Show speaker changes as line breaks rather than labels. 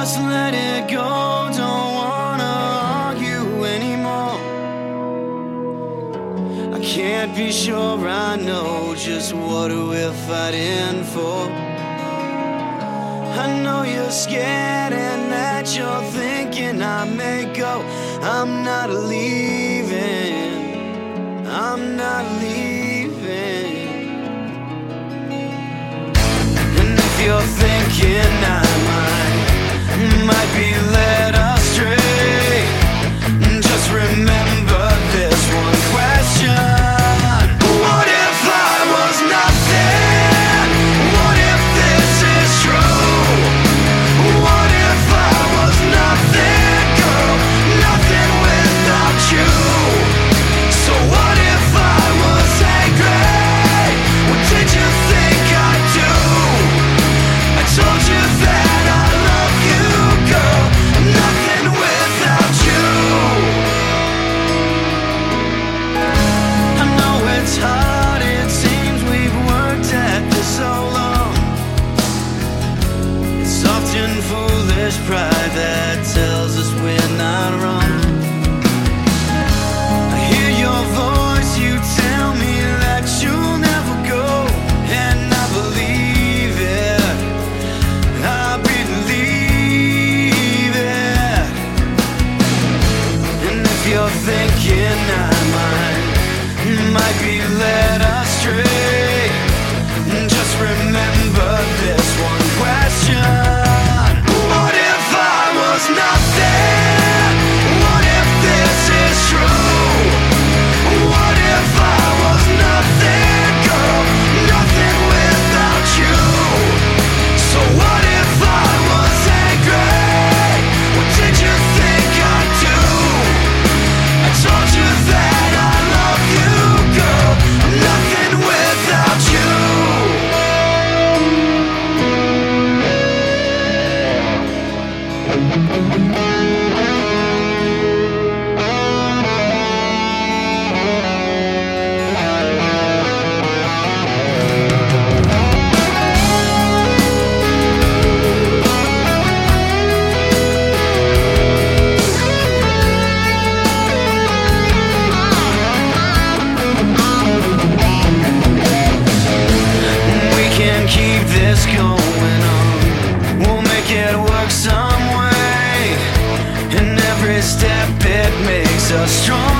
just let it go. Don't wanna argue anymore. I can't be sure I know just what we're fighting for. I know you're scared and that you're thinking I may go. I'm not leaving, I'm not leaving. And if you're thinking I might be led astray, just remember this one question. What if I was nothing? What if this is true? What if I was nothing, girl? Nothing without you. So what if I was angry? What did you think I'd do? I told you that I love you, girl. Nothing without you. I know it's hard, it seems we've worked at this so long. It's often foolish pride that tells us we're not wrong. I hear your voice, you tell me that you'll never go, and I believe it, I believe it. And if you're thinking I might be led astray, just remember this one question. What if I was nothing? What if this is true? What if I was nothing, girl? Nothing without you. So what if I was angry? What did you think I'd do? I told you that I love you, girl. Nothing without you. We can keep this going on. We'll make it work some way. And every step it makes us strong.